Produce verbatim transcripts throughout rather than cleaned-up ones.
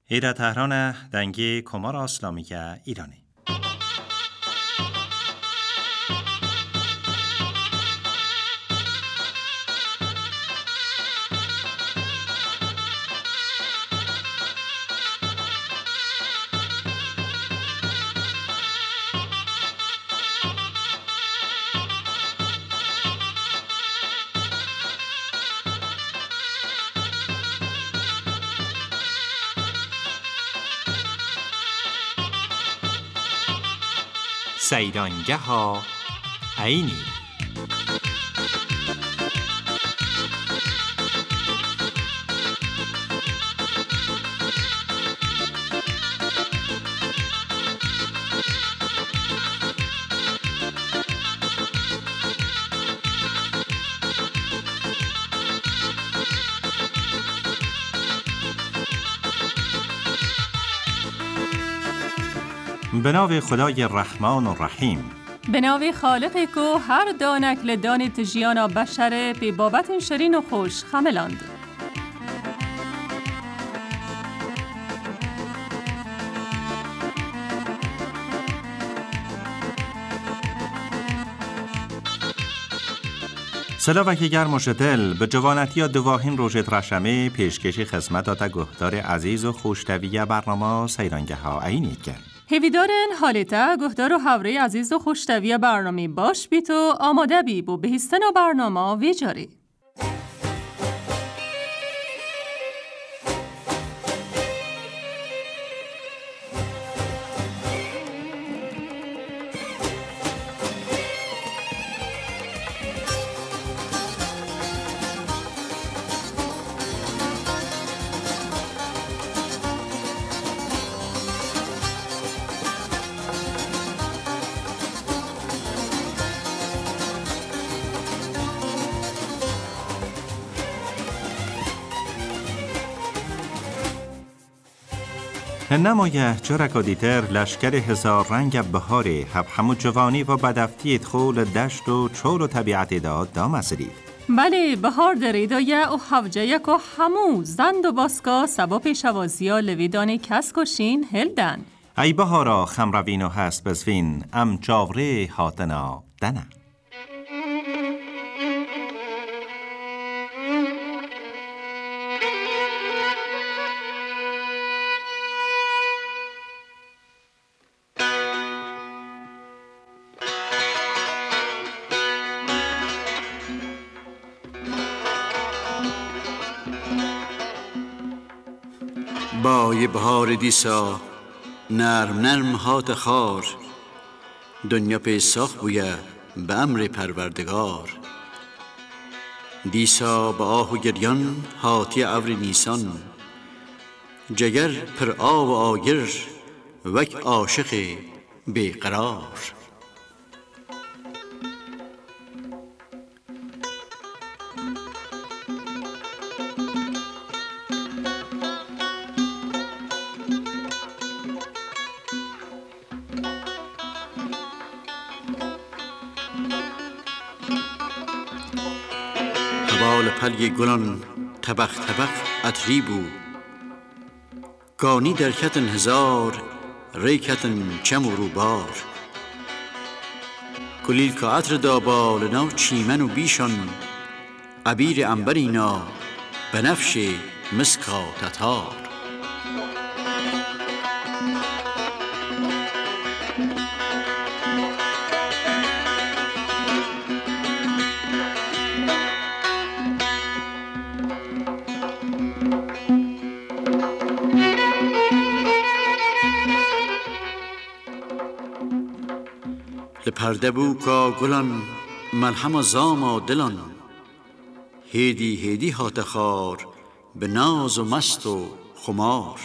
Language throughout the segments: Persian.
ایرا تهران دنگی کمار اسلامیگه ایرانی. سیرانگه ها عینی. به نام خدای رحمان و رحیم. به نام خالقی که هر دانک لدان تجیانا بشره پی بابت شرین و خوش خملاند. سلاوکی گرم و شتل به جوانتی دواهین روژت رشمه پیشکشی خدمت آتا گهدار عزیز و خوشتویه برنامه سیرانگه ها عینید کرد. هیویدارن حالیتا گهدار و حوره عزیز و خوشتویه برنامه باش بیت و آماده بی بو بهیستن و برنامه ویجاری. نمایه چرک دیتر لشکر هزار رنگ بهاری هب همو جوانی و بدفتی ادخول دشت و چول و طبیعت داد دام اسرید. بله بهار دریدایه و حوجه یک و همو زند و باسکا سبا پیشوازیا لویدانی کس کشین هلدن. ای بهارا خمروینو هست بزوین ام چاوره هاتنا دنه. بای بهار دیسا نرم نرم هات خار دنیا پی ساخ بویه به امر پروردگار دیسا با آه و گریان هاتی عور نیسان جگر پر آب و آگر وک عاشق بیقرار حوال پلی گلان طبق طبق عطری بو گانی در کتن هزار ریکتن چم و روبار کلیل که عطر دابال نو چیمن و بیشان عبیر انبرینا بنفش مسکا تتار لپرده بو کا گلان ملهم و زام و دلان هیدی هیدی هات خار به ناز و مست و خمار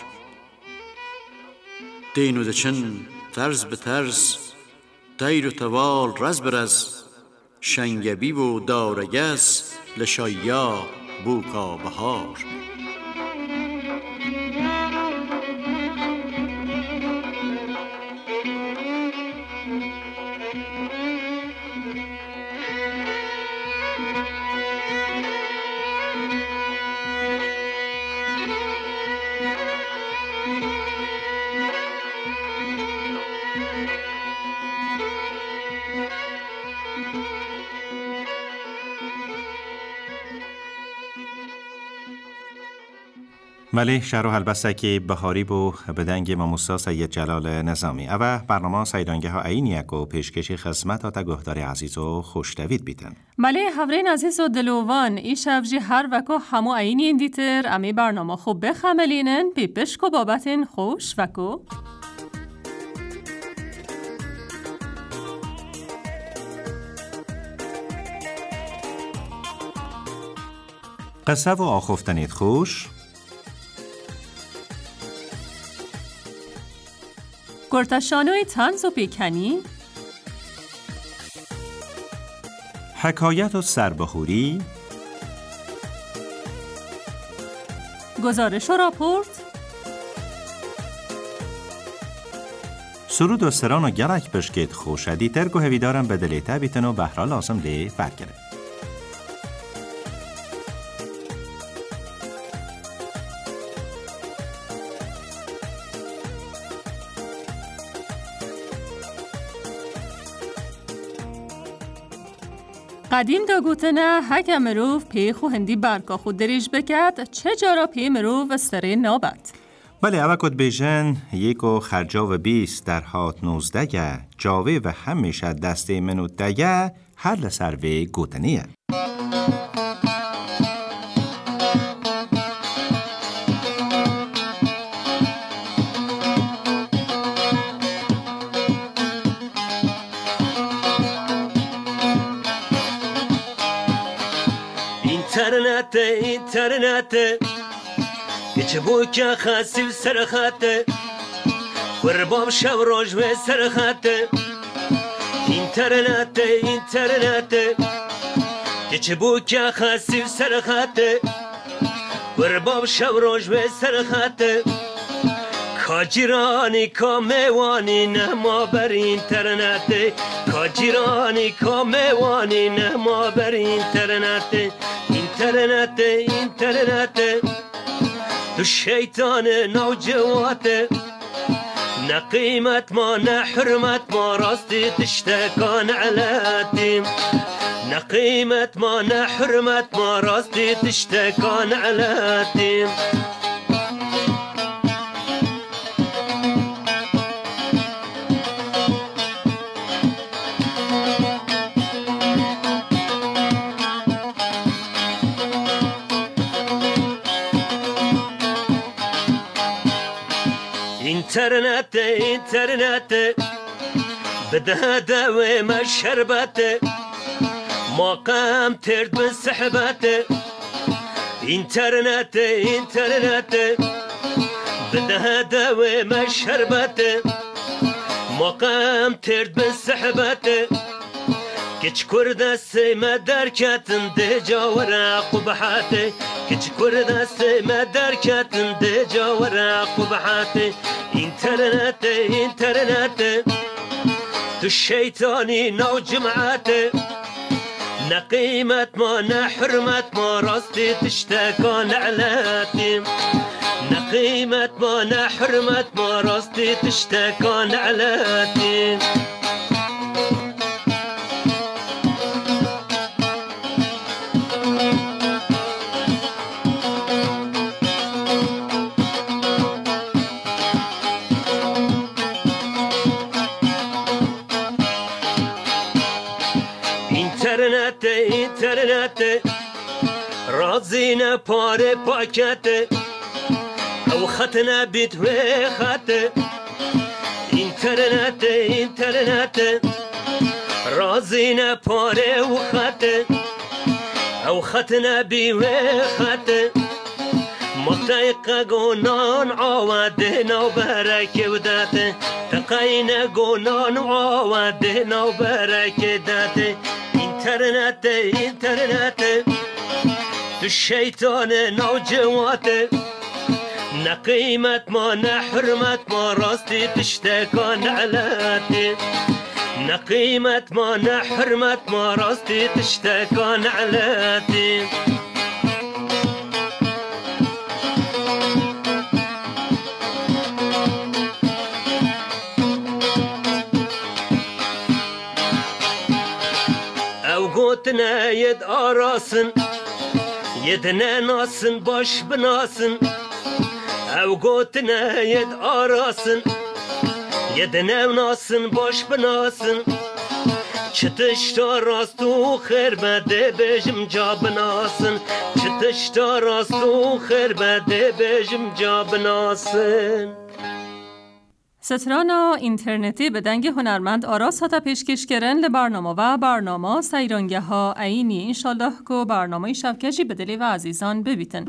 دین و دچن طرز به طرز دیر و توال رز برز شنگبی و دارگز لشایا بو کا بهار بله شهر و هلبسته که بهاری بو بدنگ ماموسا سید جلال نظامی او برنامه سیدانگه ها این یک و پیشکشی خدمت تا گهدار عزیز و خوشتوید بیتن. بله هورین عزیز و دلوان ای شفجی هر وکو همو اینی اندیتر امی برنامه خوب بخملینن بی پشک و بابتن خوش وکو. قصه و آخفتنید خوش گرتشانوی تنز و پیکنی حکایت و سربخوری گزارش و راپورت سرود و سران و گلک بشکید خوشدی ترگو هویدارم بدلیته بیتن و بهرا لازم لی فرگره. قدیم دا گوتنه هکه مروف پی خو هندی برکا خود دریج بکد چه جارا پی مروف و سره نابد؟ بله اوه کد بیجن یک و خرجا و بیست در هات نوزدگه جاوه و همیشه دسته منوت دگه هر لسروه گوتنیه. اینترنت اینترنت گچه بو که خاصی سرخاته قربام شب روش و سرخاته اینترنت اینترنت گچه بو که خاصی سرخاته قربام شب روش و سرخاته کاجیرانی کامیوانی نه ما بر اینترنت کاجیرانی کامیوانی نه ما بر اینترنت اینترنت اینترنت تو شیطان نوجوات نه قیمت ما نه حرمت ما راستی تشتکان علاتیم نه قیمت ما نه حرمت ما راستی تشتکان علاتیم اینترنت اینترنت بده دوی ما شربت ما قام ترد من سحبت اینترنت اینترنت بده دوی ما شربت ما قام ترد من سحبت کچ کرد سیما درکتن ده جاورا قبحاته کچ کرد سیما درکتن ده جاورا قبحاته اینترنت اینترنت تو شیطانی نو جمعاته نه قیمت ما نه حرمت ما راستی تشتکان علاتیم نه قیمت ما نه حرمت ما راستی تشتکان علاتیم اینترنت اینترنت رازینا پاره پاکت او خطنا بیت و خط اینترنت اینترنت رازینا پاره و خط او خطنا بی و خط مطیق گونان عواده نو برکه و داته تقین گونان عواده نو برکه داته اینترنت اینترنت تو شیطان نو جواته نه قیمت ما نه حرمت ما راستی تشتکان علاته نه قیمت ما نه حرمت ما راستی تشتکان علاته گوتنا ید آراسن یدنا ناسن باش بناسن او گوتنه ید آراسن ید نوناسن باش بناسن چتشتا راستو خیر بده بجم جا بناسن چتشتا راستو خیر بده بجم جا بناسن. سترانا اینترنتی به دنگ هنرمند آراس هاتا پیشکش کرن لبرنامه و برنامه سیرانگه ها اینی انشالله که برنامه شبکجی به دلی و عزیزان ببیتن.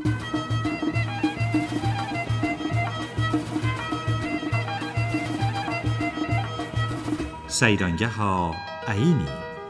سیرانگه ها اینی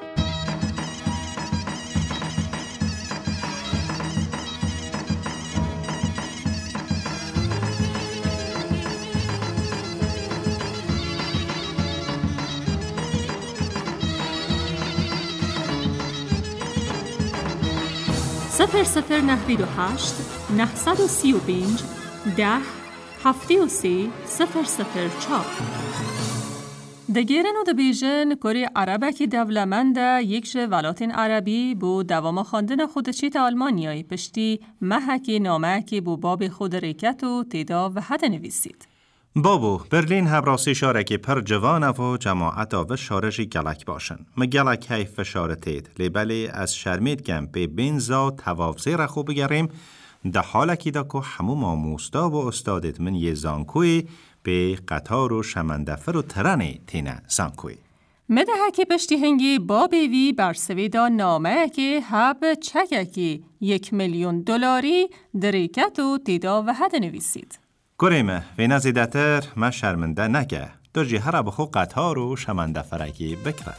صفر صفر نهوید و هشت نهصد و سی و پنج ده هفته و سی صفر صفر چار. دگیرن و دبیجن کاری عربه که دولمنده یک ولاتین عربی بو دوام خواندن خودشیت آلمانیایی پشتی محکی نامه که بو باب خود ریکت و تیدا و حد نویسید. بابو برلین هبراسی شاره که پر جوانه و جماعت و شارجی گلک باشن. مگلک حیف شارتید لیبلی از شرمید گم به بینزا توافزی را خوب بگریم ده حالکی دا که همو ماموستا و استادت من یه زانکوی به قطار و شمندفر و ترنی تینه زانکوی. مده که پشتی هنگی با بیوی بر سویدا نامه که هب چکه که یک میلیون دلاری دریکت و تیدا و حد نویسید. گریمه وی نزیدتر ما شرمنده نگه دو جیه را بخو قطار و شمندفرکی بکرد.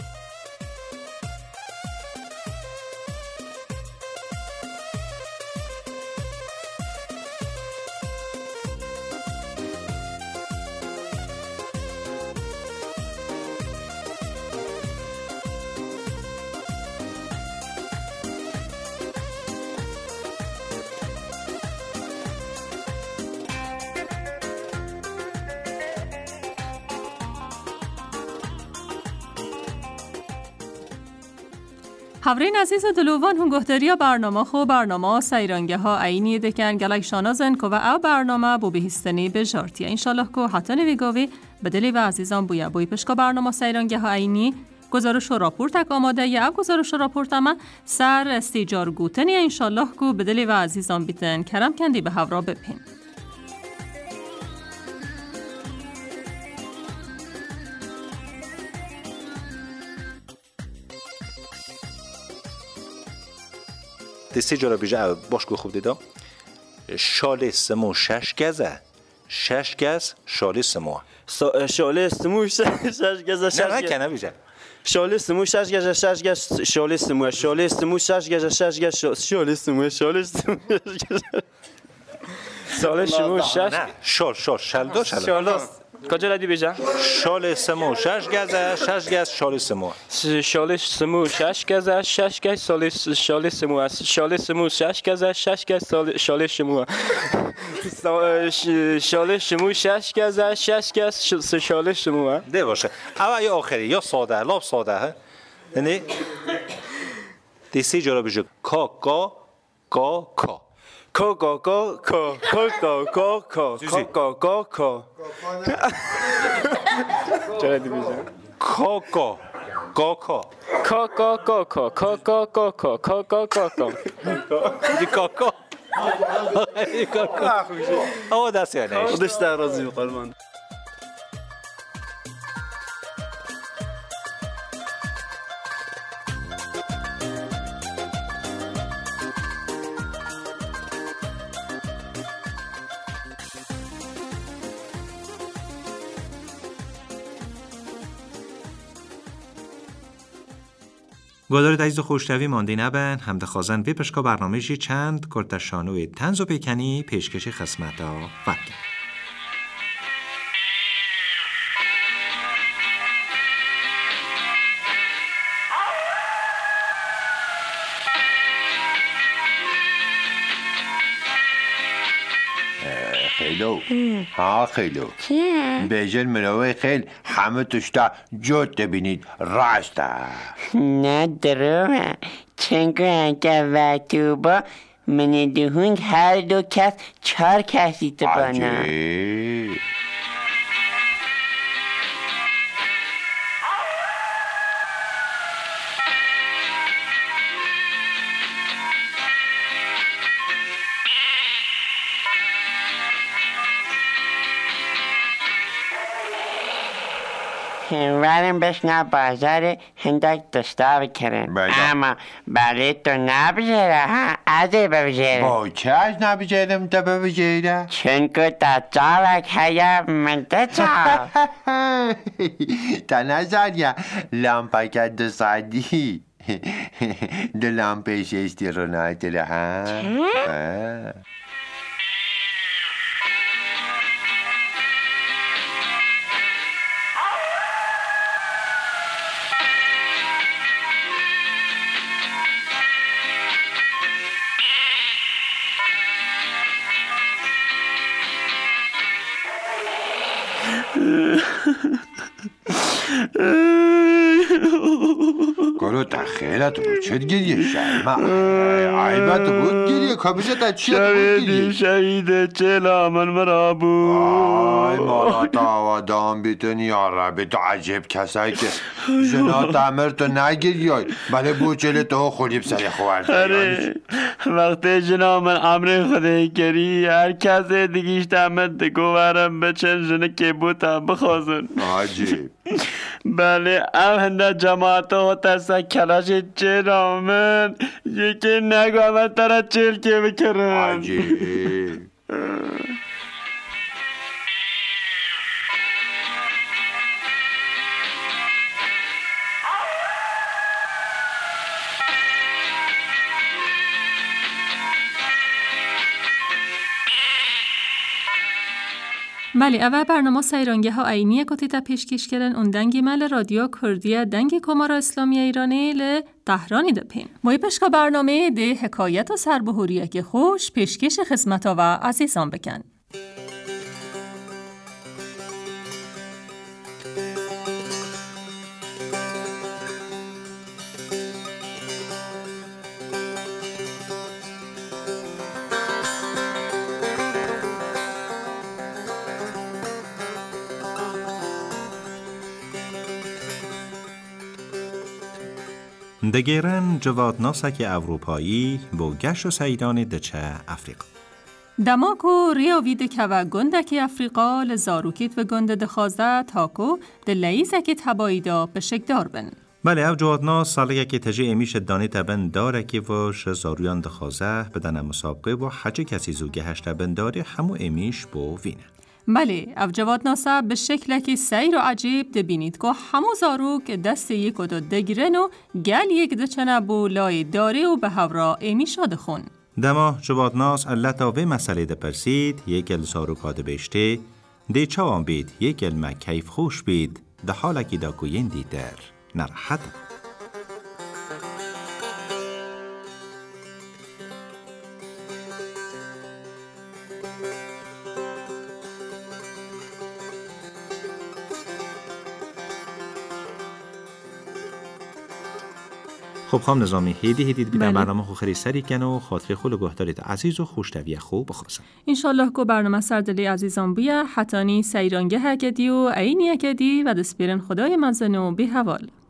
حورین عزیز دلوان هم گهدریا برنامه خو برنامه سیرانگه ها اینی دکن گلک شانازن که و او برنامه بو بهستنی به جارتیه. انشالله که حتی نویگاوی بدلی و عزیزان بویا بوی پشکا برنامه سیرانگه ها اینی گزارش و راپورتک آماده یا او گزارش و راپورت اما سر استیجار گوتنی. انشالله که بدلی و عزیزان بیتن کرم کندی به هورا بپین. دستی جارا بیجا باش که خوب دیدم شاله سمو شش گزه شش گز شاله سمو شاله سمو شش گزه شش نه نکنه بیجا شاله سمو شش گزه شش گز شاله سمو شاله سمو شش گزه شش گز شاله سمو شاله سمو شاله سمو شش نه شال شال شال دو شال کجا لدی بیجا شاله سمو شش گزه شش گز شاله سمو شاله سمو شش گزه شش گز شاله شاله سمو شاله سمو شش گزه شش گز شاله سمو شاله سمو شش گزه شش گز شاله سمو ده باشه اول یا آخری یا ساده لاب ساده ها یعنی دیسی جرا بیجا کا کا کا کا کا کا کا کا کا کا کا کا کا کا چرا دی بیجا کا کا کا کا کا کا کا کا کا کا کا کا کا کا کا کا دی کا کا دی کا کا او دست یعنی خودش در راضی قلبان. گودار عزیز و خوشتوی مانده نبن همده خوازن وی پشکا برنامه‌شی چند کرتشانوی تنز و پیکنی پیشکش خسمت ها وقت. خیلو ها خیلو بیجن مروی خیل همه تشتا جوت بینید راسته نه درومه چنگو انگه وقتو با من دهونگ هر دو کس چار کسی تو بنا. عجیب. ورم بشنا بازار هندک دستا بکرن. اما برای تو نبجره ها ازه ببجره. با چش نبجرم تا ببجره؟ چون که تا چالک هیا من تا چال. تا نزد یا لامپاکت دو سادی دو لامپه شستی رو نایتله ها. گلو تخیلت بود چه گریه شرمه عیبت بود گریه کابیزت چیت بود گریه شهید چلا من مرا بود آی مالا تا و دام بیتونی یا ربی تو عجب کسایی که جنا تعمیر تو نگیری بله بوچل تو خولیب سری خوارد اره وقتی جنا من عمر خودی کری هر کسی دیگیش تعمیر دگوارم بچن جنه که بوتا بخوازن عجیب بله ام هنده جماعت ها ترسا کلاش چرا من یکی نگو همه ترا چل که بکرن عجیب بله اول برنامه سیرانگه ها اینیه که تا پیشکش کردن اون دنگی مل رادیو کردیه دنگی کمارا اسلامی ایرانی ل تهرانی دپین مای پشکا برنامه ده حکایت و سربهوریه که خوش پیشکش خدمت و عزیزان بکن. دگیرن جواد ناسک اروپایی با گشت و سیدان دچه افریقا. دماکو ریاوید که و گندک افریقا لزاروکیت و گند دخازه تاکو دلیزه که تباییدا به شکدار بن. بله او جواد ناس ساله که تجه امیش دانی تبن داره که وش زارویان دخازه بدن مسابقه و حجه کسی زوگه هشت بن داره همو امیش بو وینه. بله، او جواد ناسا به شکل که سیر و عجیب دبینید که همو زاروک دست یک و دو دگیرن و گل یک دچنه بو لای داره و به هورا ایمی شاد خون. دما جواد ناس علتا و مسئله ده پرسید یک گل زاروک هاده بشته ده چوان بید یک گل ما کیف خوش بید ده حالا که دا کوین دی در نرحت. خب خام نظامی هیدی هیدید بیدن برنامه خو خیلی سری کن و خاطر خول گهدارید عزیز و خوشتویه خوب بخواستم انشالله که برنامه سردلی عزیزان بیه حتانی سیرانگه هکدی و عینی هکدی و دسپیرن خدای مزنو بی حوال.